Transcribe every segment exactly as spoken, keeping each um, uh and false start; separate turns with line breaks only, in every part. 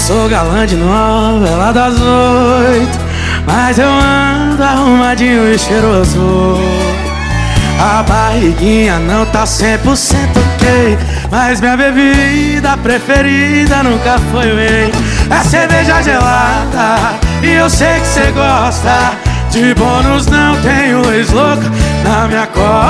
sou galã de novela das oito, mas eu ando arrumadinho e cheiroso. A barriguinha não tá cem por cento ok, mas minha bebida preferida nunca foi whey. É cerveja gelada e eu sei que cê gosta. De bônus não tenho ex-louca na minha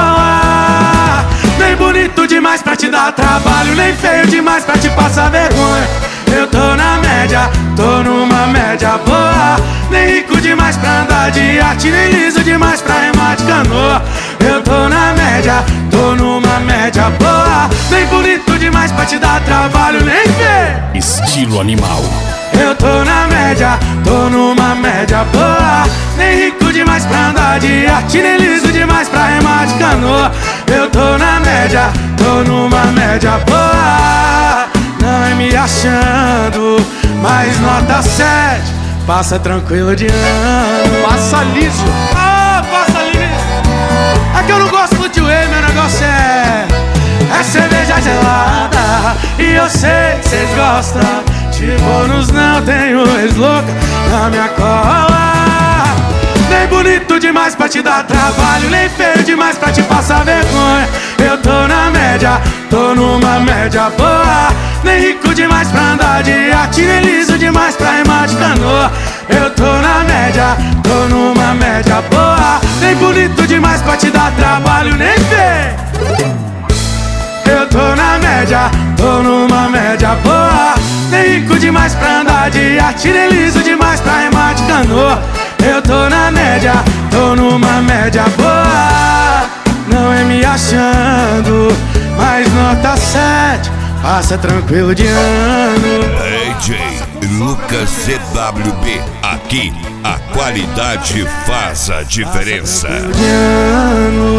cola. Nem bonito demais pra te dar trabalho, nem feio demais pra te passar vergonha. Eu tô na média, tô numa média boa. Nem rico demais pra andar de arte, nem liso demais pra remar de canoa. Eu tô na média, tô numa média boa. Nem bonito demais pra te dar trabalho, nem feio.
Estilo animal.
Eu tô na média, tô numa média boa. Nem rico demais pra andar de arte, nem liso demais pra remar de canoa. Eu tô na média, tô numa média boa. Não é me achando, mas nota sete. Passa tranquilo de ano.
Passa liso.
Ah, passa liso. É que eu não gosto de whey, meu negócio é É cerveja gelada e eu sei que cês gostam. De bônus não tenho ex-louca na minha cola. Nem bonito demais pra te dar trabalho, nem feio demais pra te passar vergonha. Eu tô na média, tô numa média boa. Nem rico demais pra andar de arte, nem liso demais pra remar de canoa. Eu tô na média, tô numa média boa. Nem bonito demais pra te dar trabalho, nem feio. Eu tô na média, tô numa média boa. Nem rico demais pra andar de arte, nem liso demais pra remar de canoa. Eu tô na média, tô numa média boa. Não é me achando, mas nota sete. Passa tranquilo de ano.
D J Lucas C W B. Aqui a qualidade faz a diferença.
Passa tranquilo de ano.